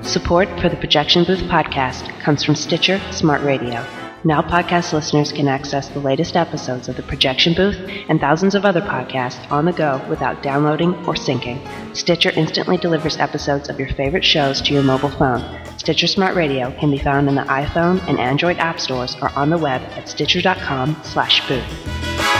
Support for the Projection Booth podcast comes from Stitcher Smart Radio. Now podcast listeners can access the latest episodes of the Projection Booth and thousands of other podcasts on the go without downloading or syncing. Stitcher instantly delivers episodes of your favorite shows to your mobile phone. Stitcher Smart Radio can be found in the iPhone and Android app stores or on the web at stitcher.com/booth.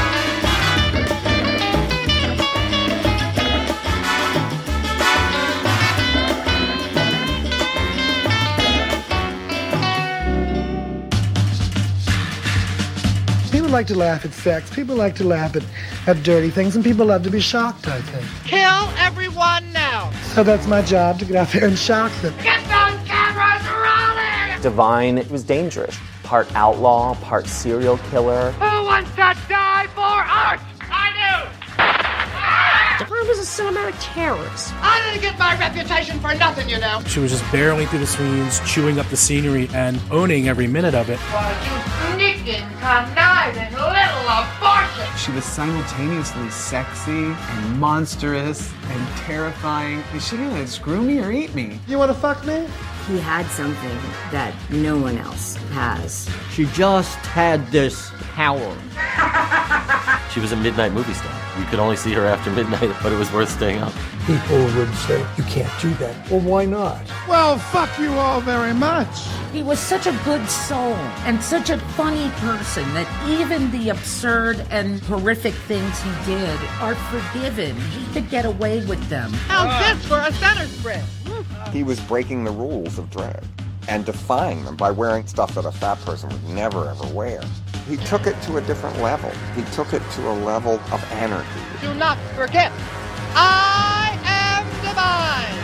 People like to laugh at sex, people like to laugh at dirty things, and people love to be shocked, I think. Kill everyone now! So that's my job, to get out there and shock them. Get those cameras rolling! Divine was dangerous. Part outlaw, part serial killer. Who wants to die for art? I do! Divine was a cinematic terrorist. I didn't get my reputation for nothing, you know. She was just barreling through the scenes, chewing up the scenery, and owning every minute of it. Why, you sneaking, conniving little abortion! She was simultaneously sexy and monstrous and terrifying. And she didn't screw me or eat me. You want to fuck me? He had something that no one else has. She just had this power. She was a midnight movie star. You could only see her after midnight, but it was worth staying up. People would say, you can't do that. Well, why not? Well, fuck you all very much. He was such a good soul and such a funny person that even the absurd and horrific things he did are forgiven. He could get away with them. How's this for a center spread? He was breaking the rules of drag and defying them by wearing stuff that a fat person would never ever wear. He took it to a different level. He took it to a level of anarchy. Do not forget, I am divine!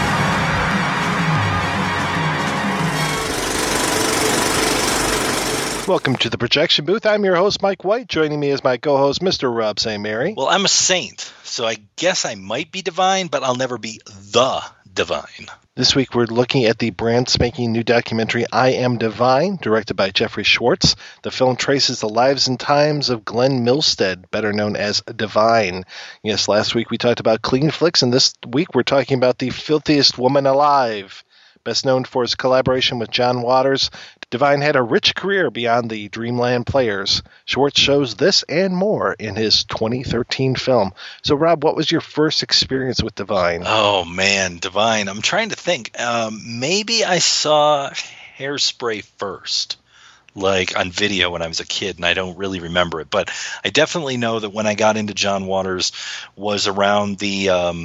Welcome to the Projection Booth. I'm your host, Mike White. Joining me is my co-host, Mr. Rob St. Mary. Well, I'm a saint, so I guess I might be divine, but I'll never be the divine. This week we're looking at the brand spanking new documentary I Am Divine, directed by Jeffrey Schwartz. The film traces the lives and times of Glenn Milstead, better known as Divine. Yes, last week we talked about clean flicks, and this week we're talking about the filthiest woman alive. Best known for his collaboration with John Waters, Divine had a rich career beyond the Dreamland Players. Schwartz shows this and more in his 2013 film. So, Rob, what was your first experience with Divine? Oh, man, Divine. I'm trying to think. Maybe I saw Hairspray first, like on video when I was a kid, and I don't really remember it. But I definitely know that when I got into John Waters was around the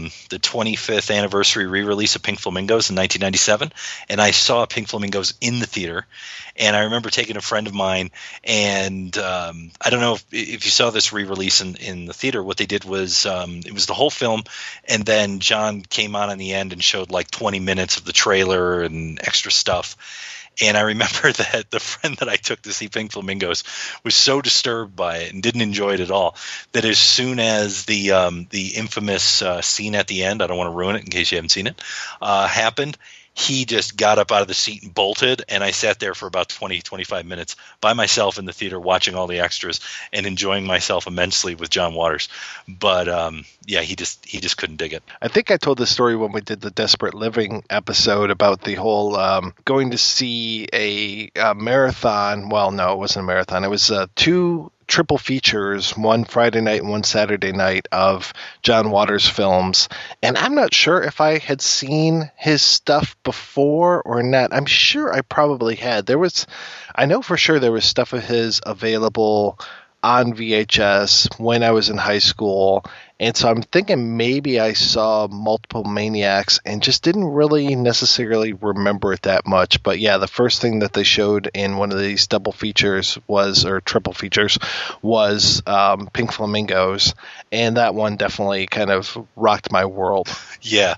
25th anniversary re-release of Pink Flamingos in 1997, and I saw Pink Flamingos in the theater. And I remember taking a friend of mine, and I don't know if you saw this re-release in the theater. What they did was it was the whole film, and then John came on in the end and showed like 20 minutes of the trailer and extra stuff. And I remember that the friend that I took to see Pink Flamingos was so disturbed by it and didn't enjoy it at all that as soon as the infamous scene at the end, I don't want to ruin it in case you haven't seen it, happened, he just got up out of the seat and bolted, and I sat there for about 25 minutes by myself in the theater watching all the extras and enjoying myself immensely with John Waters. But yeah, he just couldn't dig it. I think I told this story when we did the Desperate Living episode about the whole going to see a marathon. Well, no, it wasn't a marathon. It was two triple features, one Friday night and one Saturday night of John Waters films. And I'm not sure if I had seen his stuff before or not. I'm sure I probably had. I know for sure there was stuff of his available on VHS when I was in high school. And so I'm thinking maybe I saw Multiple Maniacs and just didn't really necessarily remember it that much. But yeah, the first thing that they showed in one of these double features or triple features was Pink Flamingos. And that one definitely kind of rocked my world. Yeah,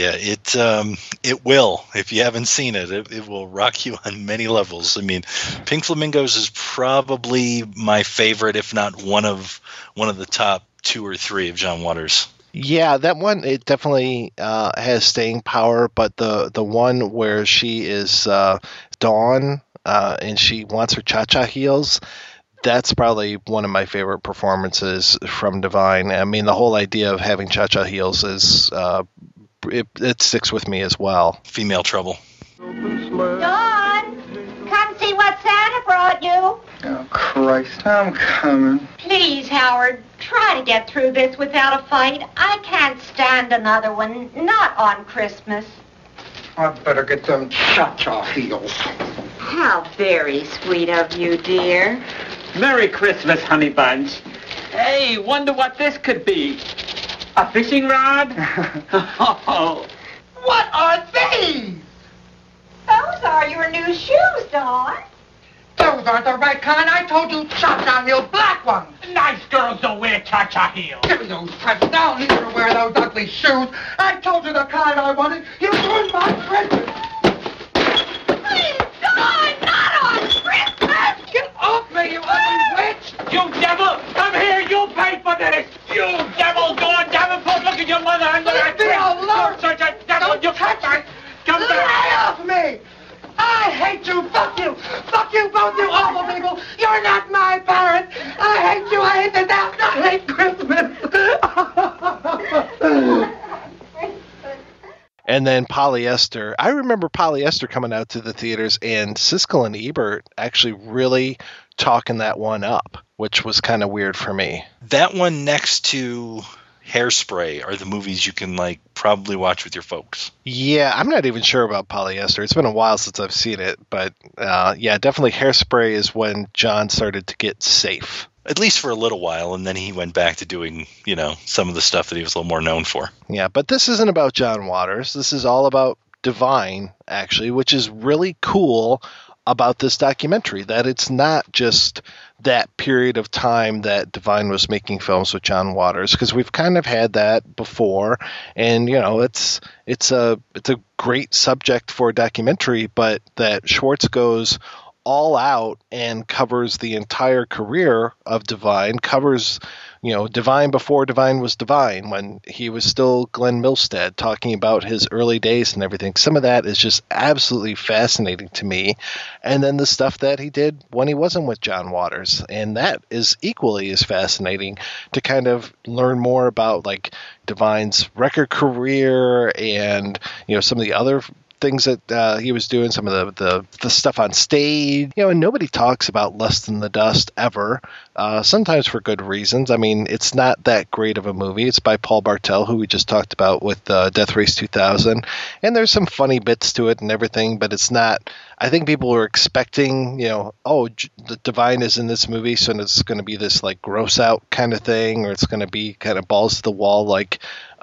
it will. If you haven't seen it, it will rock you on many levels. I mean, Pink Flamingos is probably my favorite, if not one of the top 2 or 3 of John Waters. Yeah, that one, it definitely has staying power, but the one where she is Dawn and she wants her cha-cha heels, that's probably one of my favorite performances from Divine. I mean, the whole idea of having cha-cha heels is it sticks with me as well. Female Trouble. Dawn, come see what Santa brought you. Oh, Christ, I'm coming. Please, Howard, try to get through this without a fight. I can't stand another one, not on Christmas. I'd better get them cha-cha heels. How very sweet of you, dear. Merry Christmas, honey bunch. Hey, wonder what this could be. A fishing rod? Oh. What are these? Those are your new shoes, Dawn. Those aren't the right kind. I told you cha-cha heel black ones. Nice girls don't wear cha-cha heels. Give me those presents. I'll never wear those ugly shoes. I told you the kind I wanted. You ruined my Christmas. Please, Dawn, not on Christmas. Get off me, you ugly witch. You devil, come here, you'll pay for this. You devil, Dawn Davenport, look at your mother under that tree. Leave me alone. You're such a devil. Don't You touch me. Come Lay back. off me. I hate you. Fuck you. Fuck you both, you awful people. You're not my parents. I hate you. I hate this house. I hate Christmas. And then Polyester. I remember Polyester coming out to the theaters and Siskel and Ebert actually really talking that one up, which was kind of weird for me. That one next to Hairspray are the movies you can probably watch with your folks. Yeah, I'm not even sure about Polyester. It's been a while since I've seen it, but yeah, definitely Hairspray is when John started to get safe. At least for a little while, and then he went back to doing, some of the stuff that he was a little more known for. Yeah, but this isn't about John Waters. This is all about Divine, actually, which is really cool about this documentary, that it's not just that period of time that Divine was making films with John Waters, because we've kind of had that before, and it's a great subject for a documentary, but that Schwartz goes all out and covers the entire career of Divine, covers Divine before Divine was Divine, when he was still Glenn Milstead, talking about his early days and everything. Some of that is just absolutely fascinating to me. And then the stuff that he did when he wasn't with John Waters. And that is equally as fascinating to kind of learn more about Divine's record career and, some of the other things that he was doing, some of the stuff on stage, and nobody talks about Less Than the Dust ever, sometimes for good reasons. I mean, it's not that great of a movie. It's by Paul Bartel, who we just talked about with Death Race 2000, and there's some funny bits to it and everything, but it's not. I think people were expecting, the Divine is in this movie, so it's going to be this gross out kind of thing, or it's going to be kind of balls to the wall like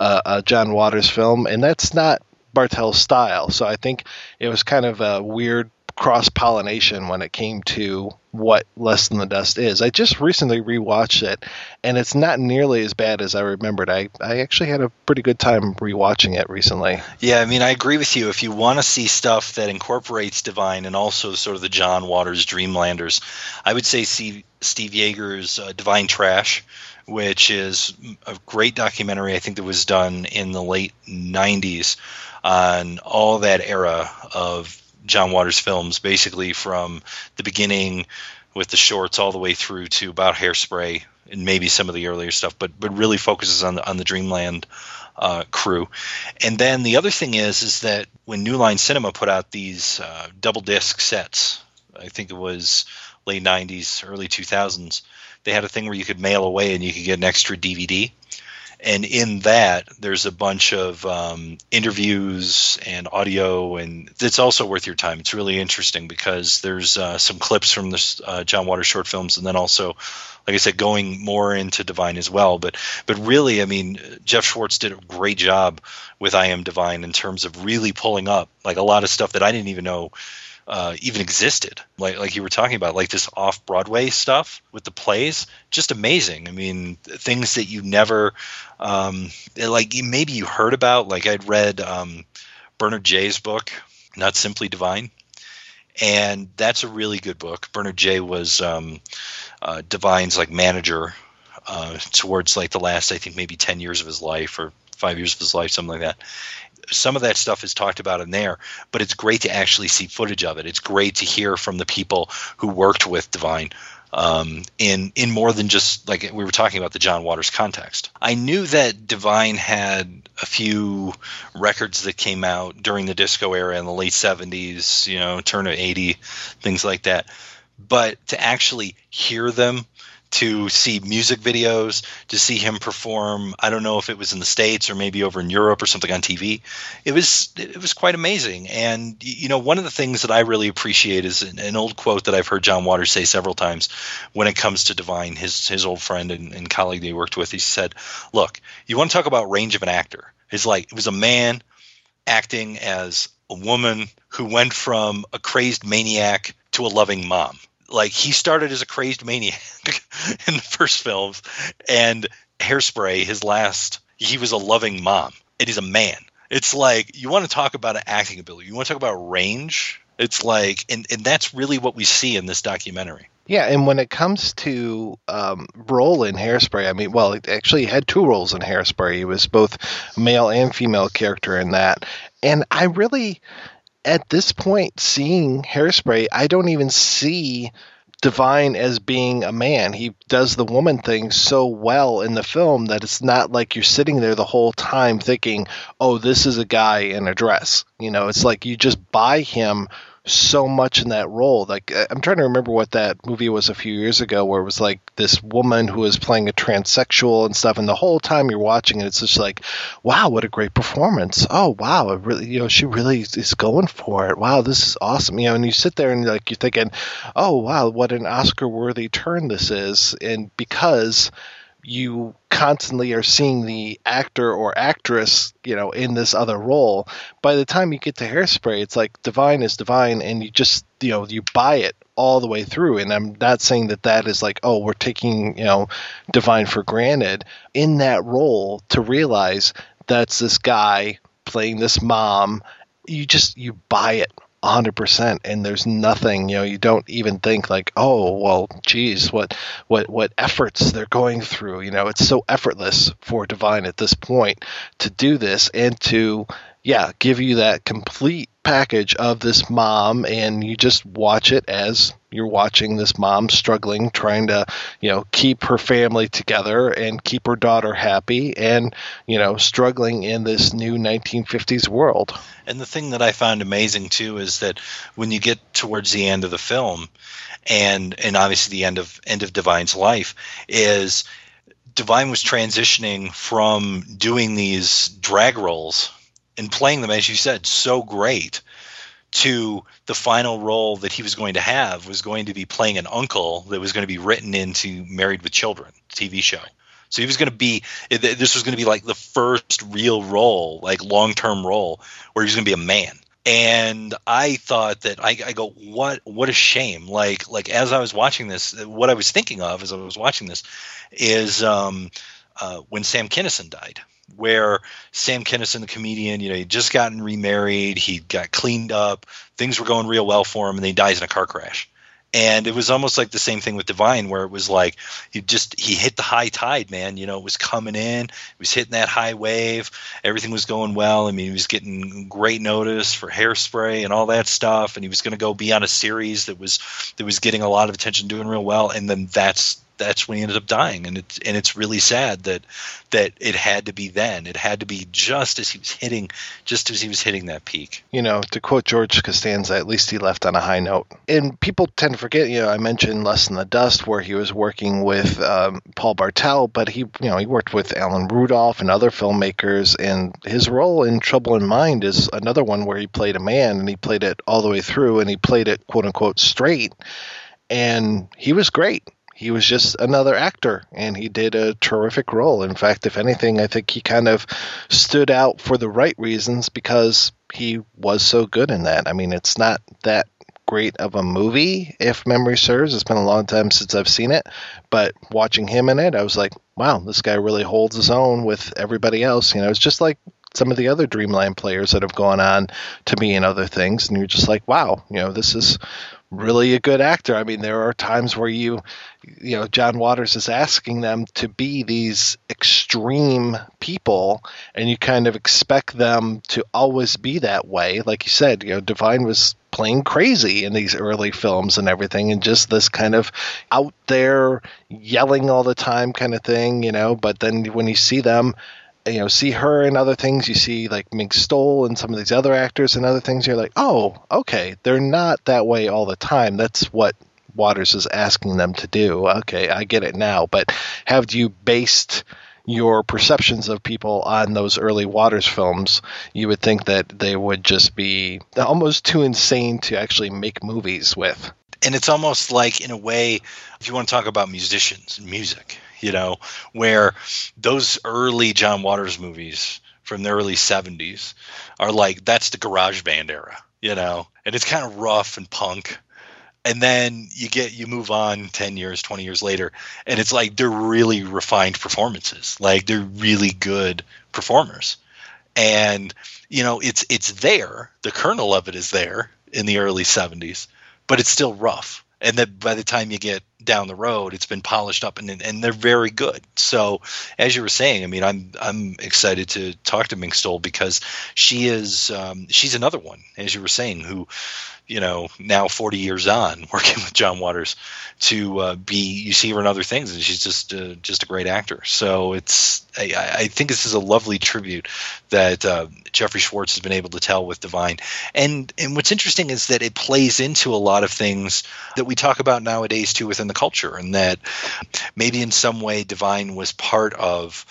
a John Waters film, and that's not Bartel's style. So I think it was kind of a weird cross-pollination when it came to what Less Than the Dust is. I just recently rewatched it, and it's not nearly as bad as I remembered. I actually had a pretty good time rewatching it recently. Yeah, I mean, I agree with you. If you want to see stuff that incorporates Divine and also sort of the John Waters Dreamlanders, I would say see Steve Yeager's Divine Trash, which is a great documentary, I think, that was done in the late 90s on all that era of John Waters films, basically from the beginning with the shorts all the way through to about Hairspray and maybe some of the earlier stuff, but really focuses on the Dreamland crew. And then the other thing is that when New Line Cinema put out these double disc sets, I think it was late 90s, early 2000s, they had a thing where you could mail away and you could get an extra DVD. And in that, there's a bunch of interviews and audio, and it's also worth your time. It's really interesting because there's some clips from the John Waters short films, and then also, like I said, going more into Divine as well. But really, I mean, Jeff Schwartz did a great job with I Am Divine in terms of really pulling up a lot of stuff that I didn't even know even existed, like you were talking about, like this off-Broadway stuff with the plays, just amazing. I mean, things that you never, maybe you heard about, like I'd read Bernard Jay's book, Not Simply Divine, and that's a really good book. Bernard Jay was Divine's manager towards the last, I think, maybe 10 years of his life or 5 years of his life, something like that. Some of that stuff is talked about in there, but it's great to actually see footage of it. It's great to hear from the people who worked with Divine in more than just like we were talking about the John Waters context. I knew that Divine had a few records that came out during the disco era in the late 70s, turn of 80, things like that. But to actually hear them, to see music videos, to see him perform, I don't know if it was in the States or maybe over in Europe or something on TV, it was quite amazing. And, one of the things that I really appreciate is an old quote that I've heard John Waters say several times when it comes to Divine, his old friend and colleague that he worked with. He said, look, you want to talk about range of an actor. It's like it was a man acting as a woman who went from a crazed maniac to a loving mom. Like, he started as a crazed maniac in the first films, and Hairspray, his last, he was a loving mom. And he's a man. It's like, you want to talk about an acting ability. You want to talk about range. It's like, and that's really what we see in this documentary. Yeah, and when it comes to role in Hairspray, I mean, well, he had two roles in Hairspray. He was both male and female character in that. And I really, at this point, seeing Hairspray, I don't even see Divine as being a man. He does the woman thing so well in the film that it's not like you're sitting there the whole time thinking, oh, this is a guy in a dress. It's like you just buy him so much in that role. Like, I'm trying to remember what that movie was a few years ago where it was like this woman who was playing a transsexual and stuff, and the whole time you're watching it, it's just like, wow, what a great performance. Oh wow, it really, she really is going for it. Wow, this is awesome. And you sit there and you're thinking, oh wow, what an Oscar worthy turn this is. And because you constantly are seeing the actor or actress, in this other role, by the time you get to Hairspray, it's like Divine is Divine, and you just, you buy it all the way through. And I'm not saying that is like, oh, we're taking, Divine for granted. In that role, to realize that's this guy playing this mom, you buy it 100%, and there's nothing, you don't even think like, oh, well, geez, what efforts they're going through. It's so effortless for Divine at this point to do this and to, give you that complete package of this mom, and you just watch it as you're watching this mom struggling, trying to, keep her family together and keep her daughter happy, and, struggling in this new 1950s world. And the thing that I found amazing too is that when you get towards the end of the film, and obviously the end of Divine's life, is Divine was transitioning from doing these drag roles and playing them, as you said, so great, to the final role that he was going to have was going to be playing an uncle that was going to be written into Married with Children TV show. So he was going to be, this was going to be like the first real role, like long-term role, where he was going to be a man. And I thought that, I go, what a shame. Like as I was watching this, what I was thinking of as I was watching this is when Sam Kinison died, where Sam Kinison, the comedian, he'd just gotten remarried, he got cleaned up, things were going real well for him, and then he dies in a car crash. And it was almost like the same thing with Divine, where it was like he hit the high tide, man. It was coming in, he was hitting that high wave, everything was going well. I mean, he was getting great notice for Hairspray and all that stuff, and he was going to go be on a series that was getting a lot of attention, doing real well, and then that's when he ended up dying, and it's really sad that it had to be then. It had to be just as he was hitting that peak. To quote George Costanza, at least he left on a high note. And people tend to forget. I mentioned Less Than the Dust, where he was working with Paul Bartel, but he worked with Alan Rudolph and other filmmakers. And his role in Trouble in Mind is another one where he played a man, and he played it all the way through, and he played it quote unquote straight, and he was great. He was just another actor, and he did a terrific role. In fact, if anything, I think he kind of stood out for the right reasons because he was so good in that. I mean, it's not that great of a movie, if memory serves. It's been a long time since I've seen it, but watching him in it, I was like, wow, this guy really holds his own with everybody else. It's just like some of the other Dreamland players that have gone on to be in other things, and you're just like, wow, this is really a good actor. I mean, there are times where John Waters is asking them to be these extreme people, and you kind of expect them to always be that way. Like you said, Divine was playing crazy in these early films and everything, and just this kind of out there yelling all the time kind of thing, but then when you see them, see her in other things, you see like Mink Stole and some of these other actors and other things, you're like, oh, okay, they're not that way all the time. That's what Waters is asking them to do. Okay, I get it now. But have you based your perceptions of people on those early Waters films, you would think that they would just be almost too insane to actually make movies with. And it's almost like, in a way, if you want to talk about musicians and music, where those early John Waters movies from the early 70s are like, that's the garage band era, and it's kind of rough and punk. And then you move on 10 years, 20 years later, and it's like they're really refined performances. Like, they're really good performers. And, it's there. The kernel of it is there in the early 70s, but it's still rough. And then by the time you get down the road, it's been polished up, and they're very good. So, as you were saying, I mean, I'm excited to talk to Mink Stole, because she's another one, as you were saying, who, now 40 years on, working with John Waters, you see her in other things, and she's just a great actor. So I think this is a lovely tribute that Jeffrey Schwartz has been able to tell with Divine. And what's interesting is that it plays into a lot of things that we talk about nowadays too within the culture, and that maybe in some way Divine was part of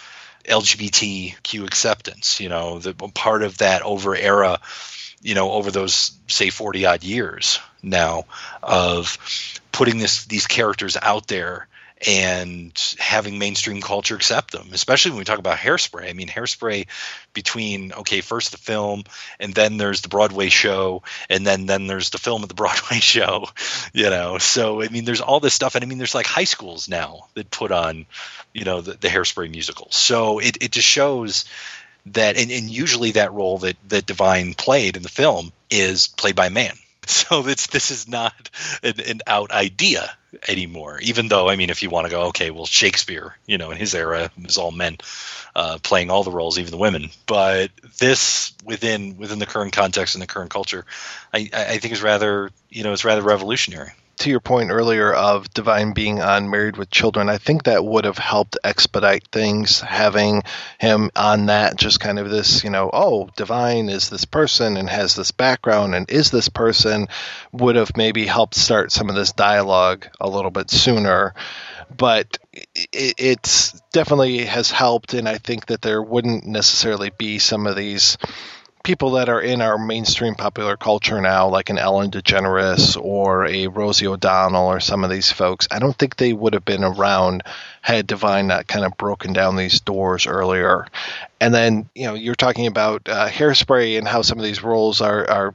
LGBTQ acceptance, the part of that over era, over those, say, 40 odd years now of putting these characters out there and having mainstream culture accept them, especially when we talk about Hairspray. I mean, Hairspray, between, first the film, and then there's the Broadway show, and then there's the film of the Broadway show, So, I mean, there's all this stuff. And, I mean, there's like high schools now that put on, the Hairspray musical. So it just shows that, and usually that role that Divine played in the film is played by a man. So this is not an out idea anymore, even though, I mean, if you want to go, okay, well, Shakespeare, in his era, it was all men playing all the roles, even the women. But this, within the current context and the current culture, I think is rather, it's rather revolutionary. To your point earlier of Divine being on Married with Children, I think that would have helped expedite things, having him on that, just kind of this, Divine is this person and has this background and is this person, would have maybe helped start some of this dialogue a little bit sooner. But it's definitely has helped, and I think that there wouldn't necessarily be some of these people that are in our mainstream popular culture now, like an Ellen DeGeneres or a Rosie O'Donnell or some of these folks. I don't think they would have been around had Divine not kind of broken down these doors earlier. And then, you're talking about Hairspray and how some of these roles are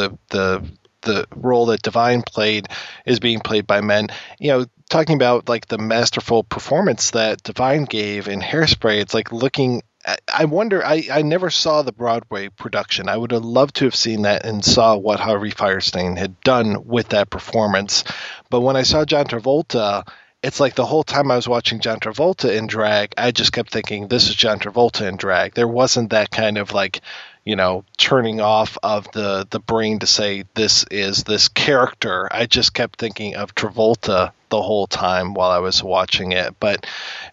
the role that Divine played is being played by men. Talking about like the masterful performance that Divine gave in Hairspray, it's like looking. I wonder, I never saw the Broadway production. I would have loved to have seen that and saw what Harvey Fierstein had done with that performance. But when I saw John Travolta, it's like the whole time I was watching John Travolta in drag, I just kept thinking, this is John Travolta in drag. There wasn't that kind of like, turning off of the brain to say, this is this character. I just kept thinking of Travolta the whole time while I was watching it. But,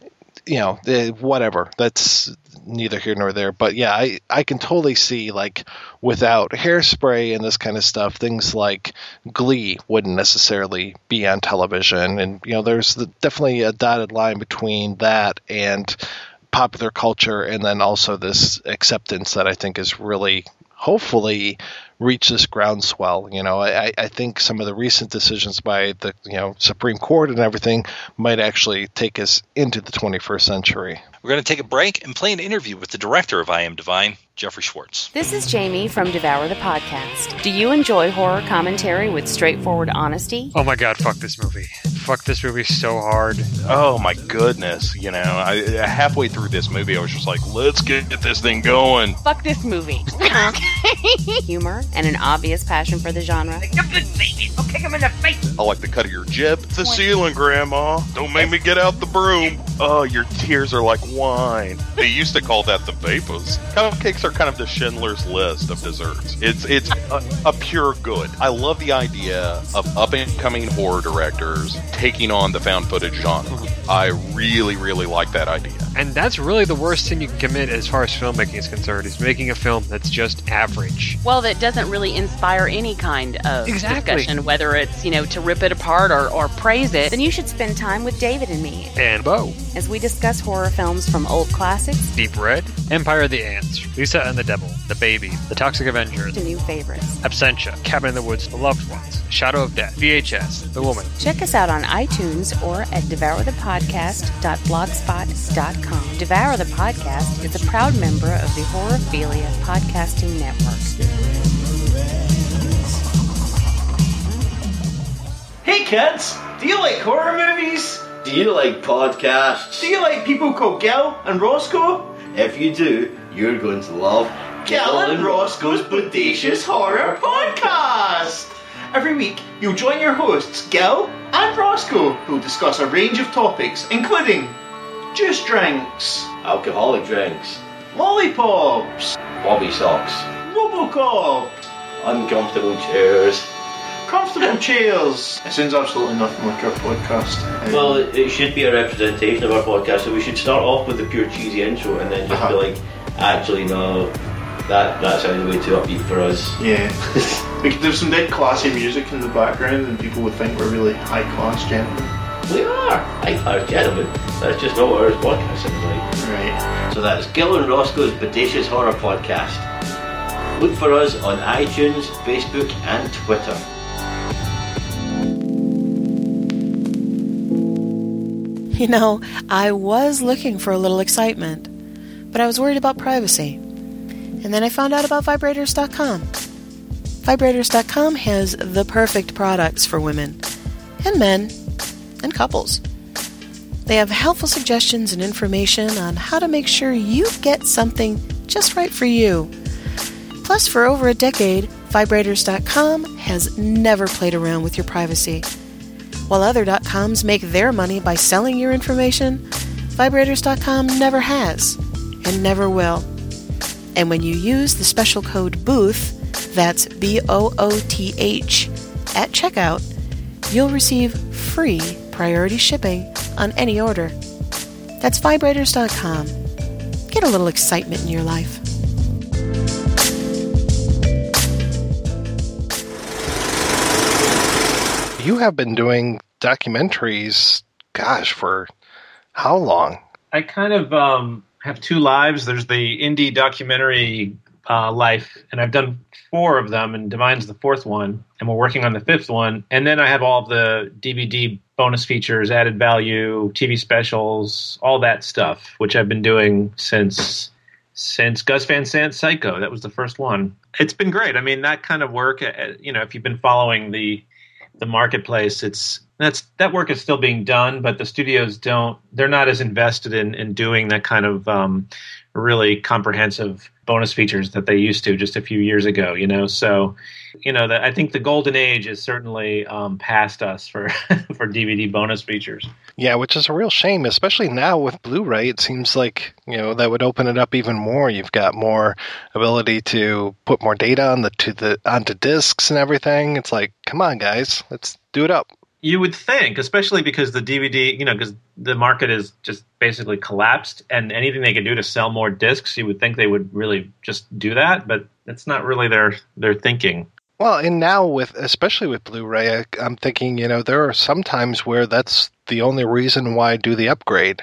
whatever. That's neither here nor there. But yeah, I can totally see, like, without Hairspray and this kind of stuff, things like Glee wouldn't necessarily be on television. And, there's definitely a dotted line between that and popular culture, and then also this acceptance that I think is really, hopefully, reach this groundswell. I think some of the recent decisions by the Supreme Court and everything might actually take us into the 21st century. We're going to take a break and play an interview with the director of I Am Divine, Jeffrey Schwartz. This is Jamie from Devour the Podcast. Do you enjoy horror commentary with straightforward honesty? Oh my God, fuck this movie. Fuck this movie so hard. Oh my goodness. Halfway through this movie, I was just like, let's get this thing going. Fuck this movie. Humor and an obvious passion for the genre. Good baby. I'll kick him in the face. I like the cut of your jib. It's the ceiling, Grandma. Don't make me get out the broom. Oh, your tears are like wine. They used to call that the vapors. Cupcakes are kind of the Schindler's List of desserts. It's a pure good. I love the idea of up-and-coming horror directors taking on the found footage genre. I really, really like that idea. And that's really the worst sin you can commit as far as filmmaking is concerned, is making a film that's just average. Well, that doesn't really inspire any kind of discussion, whether it's, to rip it apart or praise it. Then you should spend time with David and me. And Bo. As we discuss horror films from old classics, Deep Red, Empire of the Ants, Lisa and the Devil, The Baby, The Toxic Avenger, to new favorites. Absentia, Cabin in the Woods, The Loved Ones, Shadow of Death, VHS, The Woman. Check us out on iTunes or at devourthepodcast.blogspot.com. Devour the Podcast is a proud member of the Horrorphilia Podcasting Network. Hey kids, do you like horror movies? Do you like podcasts? Do you like people called Gil and Roscoe? If you do, you're going to love Gil and Roscoe's Bodacious Horror Podcast! Every week, you'll join your hosts, Gil and Roscoe, who'll discuss a range of topics, including juice drinks, alcoholic drinks, lollipops, bobby socks, Robocop, uncomfortable chairs, comfortable chairs. It sounds absolutely nothing like our podcast. Well, it should be a representation of our podcast, so we should start off with a pure cheesy intro and then just be like, actually no, that sounded way too upbeat for us. Yeah. There's some dead classy music in the background and people would think we're really high class gentlemen. We are high class gentlemen. That's just not what our podcast sounds like. Right. So that's Gil and Roscoe's Bodacious Horror Podcast. Look for us on iTunes, Facebook and Twitter. I was looking for a little excitement, but I was worried about privacy. And then I found out about Vibrators.com. Vibrators.com has the perfect products for women and men and couples. They have helpful suggestions and information on how to make sure you get something just right for you. Plus, for over a decade, Vibrators.com has never played around with your privacy. While other .coms make their money by selling your information, Vibrators.com never has and never will. And when you use the special code BOOTH, that's BOOTH, at checkout, you'll receive free priority shipping on any order. That's Vibrators.com. Get a little excitement in your life. You have been doing documentaries, for how long? I kind of have two lives. There's the indie documentary life, and I've done 4 of them, and Divine's the 4th one, and we're working on the 5th one. And then I have all of the DVD bonus features, added value, TV specials, all that stuff, which I've been doing since Gus Van Sant's Psycho. That was the first one. It's been great. I mean, that kind of work, if you've been following the marketplace, that work is still being done, but the studios they're not as invested in doing that kind of really comprehensive bonus features that they used to just a few years ago, so I think the golden age is certainly past us for for DVD bonus features. Yeah, which is a real shame, especially now with Blu-ray. It seems like that would open it up even more. You've got more ability to put more data onto discs and everything. It's like, come on, guys, let's do it up. You would think, especially because the DVD, because the market is just basically collapsed, and anything they could do to sell more discs, you would think they would really just do that, but it's not really their thinking. Well, and now especially with Blu-ray, I'm thinking, there are some times where that's the only reason why I do the upgrade,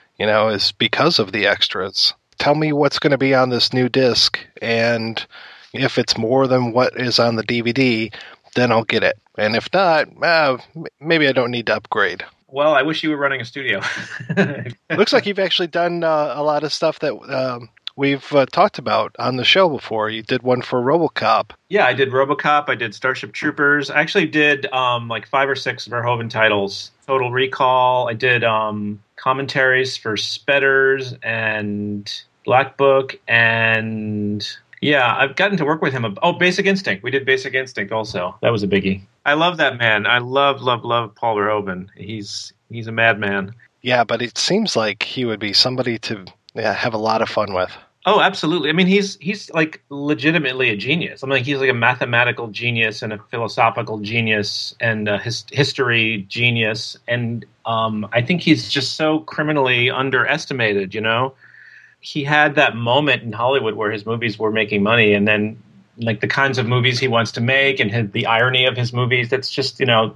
is because of the extras. Tell me what's going to be on this new disc, and if it's more than what is on the DVD, then I'll get it. And if not, maybe I don't need to upgrade. Well, I wish you were running a studio. It looks like you've actually done a lot of stuff that we've talked about on the show before. You did one for RoboCop. Yeah, I did RoboCop. I did Starship Troopers. I actually did 5 or 6 Verhoeven titles. Total Recall. I did commentaries for Spedders and Black Book, and yeah, I've gotten to work with him. Basic Instinct. We did Basic Instinct also. That was a biggie. I love that man. I love Paul Verhoeven. He's a madman. Yeah, but it seems like he would be somebody to have a lot of fun with. Oh, absolutely. I mean, he's like legitimately a genius. I mean, he's like a mathematical genius and a philosophical genius and a history genius. And I think he's just so criminally underestimated, you know? He had that moment in Hollywood where his movies were making money, and then like the kinds of movies he wants to make and the irony of his movies, that's just, you know,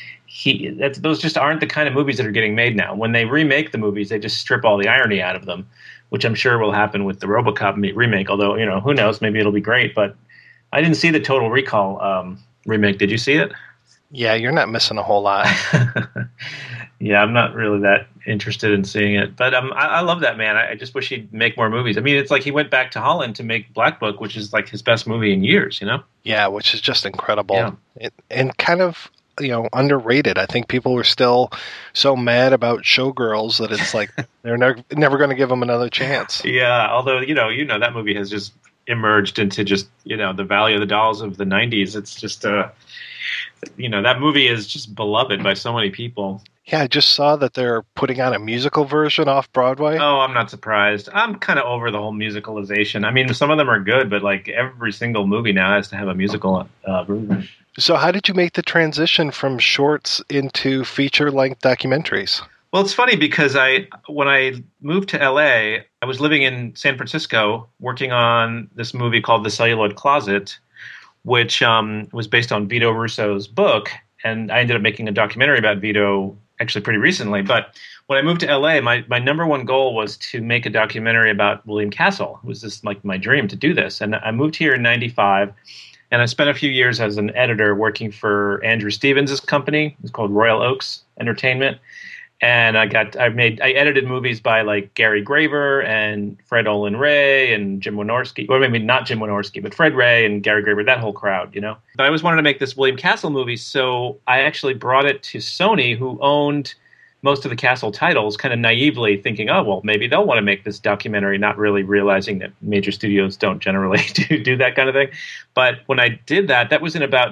those just aren't the kind of movies that are getting made now. When they remake the movies, they just strip all the irony out of them, which I'm sure will happen with the RoboCop remake, although, you know, who knows, maybe it'll be great. But I didn't see the Total Recall remake. Did you see it? Yeah, you're not missing a whole lot. Yeah, I'm not really that interested in seeing it. But I love that man. I just wish he'd make more movies. I mean, it's like he went back to Holland to make Black Book, which is like his best movie in years, you know? Yeah, which is just incredible. Yeah. And kind of, you know, underrated. I think people were still so mad about Showgirls that it's like they're never going to give him another chance. Yeah, although, you know, that movie has just emerged into just, you know, the Valley of the Dolls of the 90s. It's just, you know, that movie is just beloved by so many people. Yeah, I just saw that they're putting out a musical version off Broadway. Oh, I'm not surprised. I'm kind of over the whole musicalization. I mean, some of them are good, but like every single movie now has to have a musical version. So how did you make the transition from shorts into feature-length documentaries? Well, it's funny because when I moved to LA, I was living in San Francisco working on this movie called The Celluloid Closet, which was based on Vito Russo's book. And I ended up making a documentary about Vito actually pretty recently. But when I moved to LA, my number one goal was to make a documentary about William Castle. It was just like my dream to do this. And I moved here in 95. And I spent a few years as an editor working for Andrew Stevens' company. It's called Royal Oaks Entertainment. And I edited movies by like Gary Graver and Fred Olin Ray and Jim Wynorski. Or maybe not Jim Wynorski, but Fred Ray and Gary Graver, that whole crowd, you know. But I always wanted to make this William Castle movie, so I actually brought it to Sony, who owned most of the Castle titles, kind of naively thinking, oh, well, maybe they'll want to make this documentary, not really realizing that major studios don't generally do that kind of thing. But when I did that, that was in about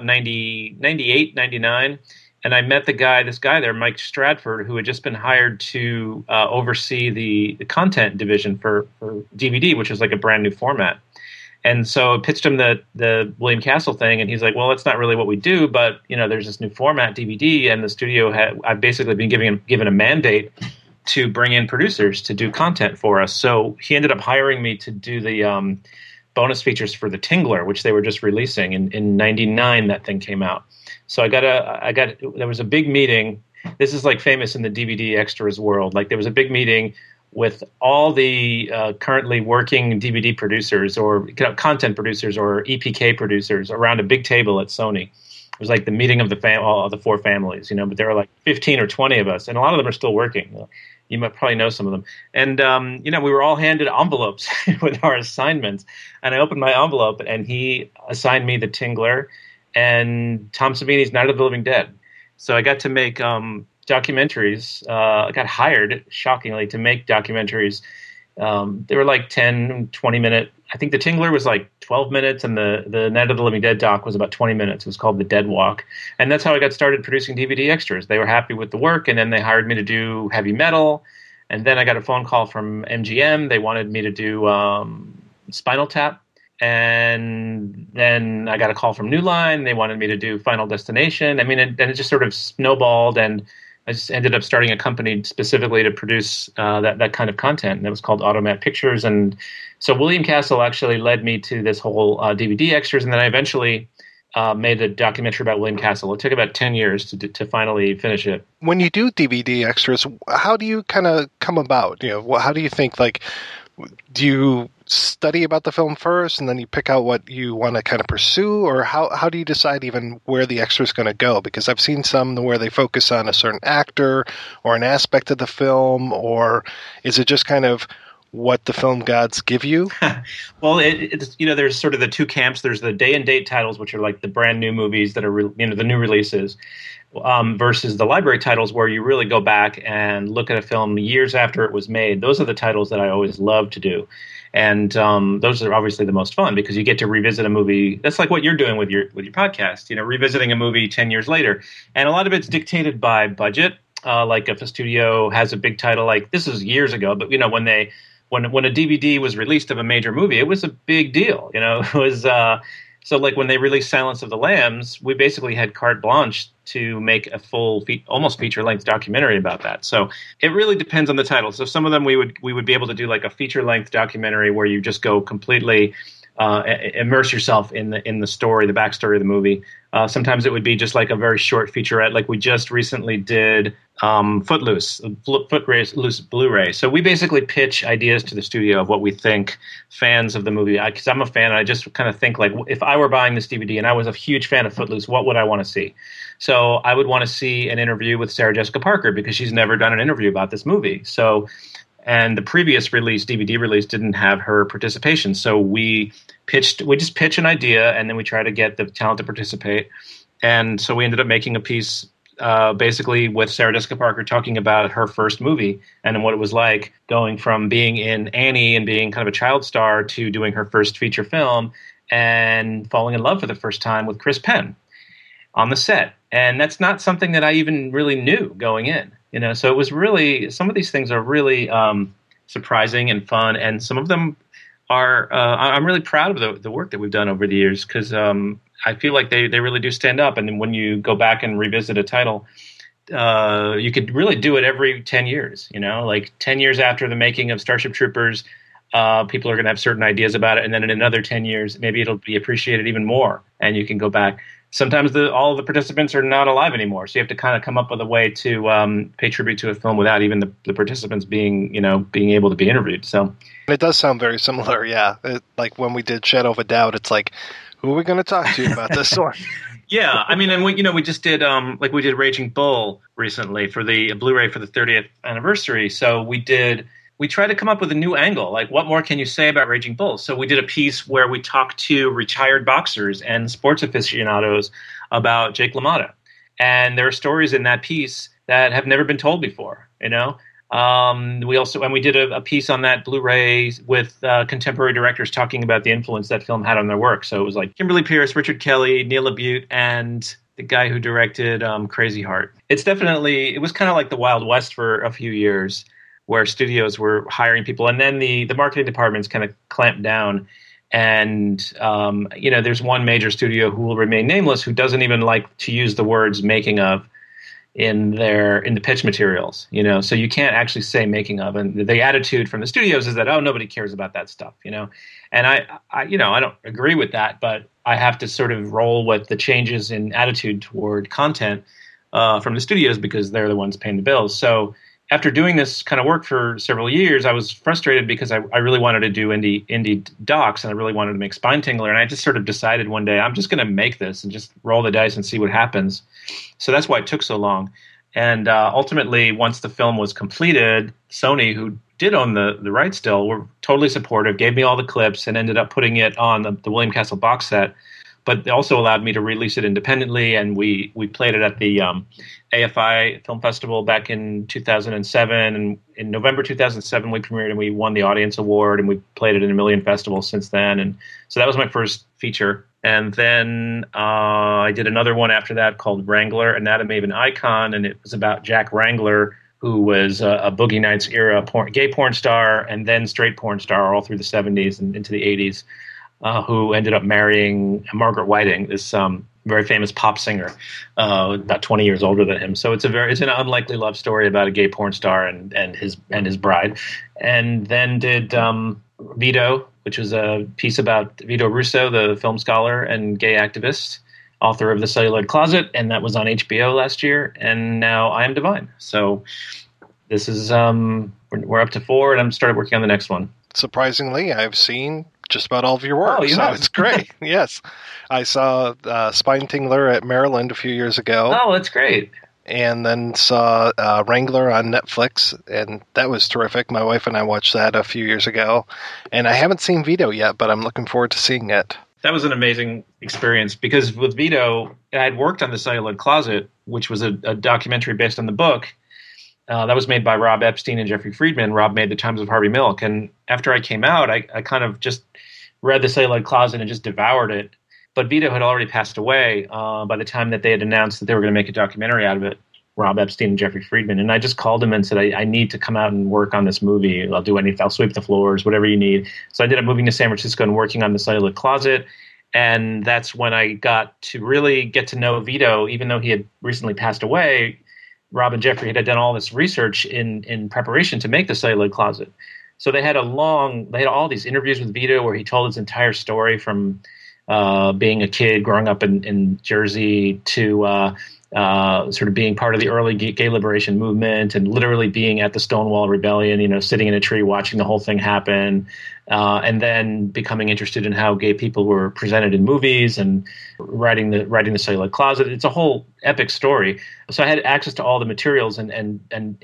98, 99. And I met this guy there, Mike Stratford, who had just been hired to oversee the content division for DVD, which was like a brand new format. And so I pitched him the William Castle thing, and he's like, well, that's not really what we do, but, you know, there's this new format, DVD, and the studio I've basically been given a mandate to bring in producers to do content for us. So he ended up hiring me to do the bonus features for The Tingler, which they were just releasing. In 99, that thing came out. So there was a big meeting. This is like famous in the DVD extras world. Like there was a big meeting with all the currently working DVD producers or content producers or EPK producers around a big table at Sony. It was like the meeting of all the four families, you know, but there were like 15 or 20 of us, and a lot of them are still working. You might probably know some of them. And, you know, we were all handed envelopes with our assignments, and I opened my envelope, and he assigned me The Tingler and Tom Savini's Night of the Living Dead. So I got to make documentaries. I got hired, shockingly, to make documentaries. They were like 10, 20-minute. I think The Tingler was like 12 minutes, and the Night of the Living Dead doc was about 20 minutes. It was called The Dead Walk. And that's how I got started producing DVD extras. They were happy with the work, and then they hired me to do heavy metal. And then I got a phone call from MGM. They wanted me to do Spinal Tap. And then I got a call from New Line. They wanted me to do Final Destination. I mean, and it just sort of snowballed, and I just ended up starting a company specifically to produce that kind of content, and it was called Automat Pictures. And so William Castle actually led me to this whole DVD extras, and then I eventually made a documentary about William Castle. It took about 10 years to finally finish it. When you do DVD extras, how do you kind of come about? You know, how do you think, like, do you study about the film first and then you pick out what you want to kind of pursue, or how do you decide even where the extra is going to go? Because I've seen some where they focus on a certain actor or an aspect of the film, or is it just kind of what the film gods give you? Well, it's there's sort of the two camps. There's the day and date titles, which are like the brand new movies that are the new releases, versus the library titles where you really go back and look at a film years after it was made. Those are the titles that I always love to do. And those are obviously the most fun because you get to revisit a movie. That's like what you're doing with your podcast, revisiting a movie 10 years later. And a lot of it's dictated by budget. Like if a studio has a big title, like this is years ago, but when a DVD was released of a major movie, it was a big deal. It was so like when they released Silence of the Lambs, we basically had carte blanche to make a full, almost feature-length documentary about that. So it really depends on the title. So some of them we would be able to do like a feature-length documentary where you just go completely immerse yourself in the story, the backstory of the movie. Sometimes it would be just like a very short featurette, like we just recently did Footloose Blu-ray. So we basically pitch ideas to the studio of what we think fans of the movie, because I'm a fan, and I just kind of think like, if I were buying this DVD and I was a huge fan of Footloose, what would I want to see? So I would want to see an interview with Sarah Jessica Parker because she's never done an interview about this movie. And the previous DVD release didn't have her participation. So we just pitch an idea and then we try to get the talent to participate. And so we ended up making a piece basically with Sarah Jessica Parker talking about her first movie and what it was like going from being in Annie and being kind of a child star to doing her first feature film and falling in love for the first time with Chris Penn on the set. And that's not something that I even really knew going in. So it was really, some of these things are really surprising and fun, and some of them are, I'm really proud of the work that we've done over the years, because I feel like they really do stand up, and then when you go back and revisit a title, you could really do it every 10 years, like 10 years after the making of Starship Troopers, people are going to have certain ideas about it, and then in another 10 years, maybe it'll be appreciated even more, and you can go back. Sometimes all of the participants are not alive anymore, so you have to kind of come up with a way to pay tribute to a film without even the participants being able to be interviewed. So it does sound very similar, yeah. Like when we did Shadow of a Doubt, it's like, who are we going to talk to about this one? Yeah, I mean, and we just did we did Raging Bull recently for the Blu-ray for the 30th anniversary. So we tried to come up with a new angle. Like, what more can you say about Raging Bull? So we did a piece where we talked to retired boxers and sports aficionados about Jake LaMotta. And there are stories in that piece that have never been told before, We did a piece on that Blu-ray with contemporary directors talking about the influence that film had on their work. So it was like Kimberly Pierce, Richard Kelly, Neil LaBute, and the guy who directed Crazy Heart. It was kind of like the Wild West for a few years, where studios were hiring people, and then the marketing departments kind of clamped down. And there's one major studio who will remain nameless who doesn't even like to use the words "making of" in the pitch materials. So you can't actually say "making of." And the attitude from the studios is that nobody cares about that stuff. And I don't agree with that, but I have to sort of roll with the changes in attitude toward content from the studios because they're the ones paying the bills. So after doing this kind of work for several years, I was frustrated because I really wanted to do indie docs, and I really wanted to make Spine Tingler. And I just sort of decided one day, I'm just going to make this and just roll the dice and see what happens. So that's why it took so long. And ultimately, once the film was completed, Sony, who did own the rights still, were totally supportive, gave me all the clips, and ended up putting it on the William Castle box set. But they also allowed me to release it independently, and we played it at the AFI Film Festival back in 2007. And in November 2007, we premiered and we won the Audience Award, and we played it in a million festivals since then. And so that was my first feature. And then I did another one after that called Wrangler, Anatomy of an Icon, and it was about Jack Wrangler, who was a Boogie Nights era gay porn star and then straight porn star all through the 70s and into the 80s. Who ended up marrying Margaret Whiting, this very famous pop singer, about 20 years older than him. So it's an unlikely love story about a gay porn star and his bride. And then did Vito, which was a piece about Vito Russo, the film scholar and gay activist, author of The Celluloid Closet, and that was on HBO last year. And now I Am Divine. So this is we're up to 4, and I'm started working on the next one. Surprisingly, I've seen just about all of your work, so it's great. Yes. I saw Spine Tingler at Maryland a few years ago. Oh, that's great. and then saw Wrangler on Netflix, and that was terrific. My wife and I watched that a few years ago, and I haven't seen Vito yet, but I'm looking forward to seeing it. That was an amazing experience because with Vito, I had worked on The Celluloid Closet, which was a documentary based on the book. That was made by Rob Epstein and Jeffrey Friedman. Rob made The Times of Harvey Milk. And after I came out, I kind of just read The Celluloid Closet and just devoured it. But Vito had already passed away by the time that they had announced that they were going to make a documentary out of it, Rob Epstein and Jeffrey Friedman. And I just called him and said, I need to come out and work on this movie. I'll do anything. I'll sweep the floors, whatever you need. So I ended up moving to San Francisco and working on The Celluloid Closet. And that's when I got to really get to know Vito, even though he had recently passed away. Rob and Jeffrey had done all this research in preparation to make The Celluloid Closet. So they had all these interviews with Vito where he told his entire story from being a kid growing up in Jersey to sort of being part of the early gay liberation movement and literally being at the Stonewall Rebellion, sitting in a tree watching the whole thing happen, and then becoming interested in how gay people were presented in movies and writing the Celluloid Closet. It's a whole epic story. So I had access to all the materials and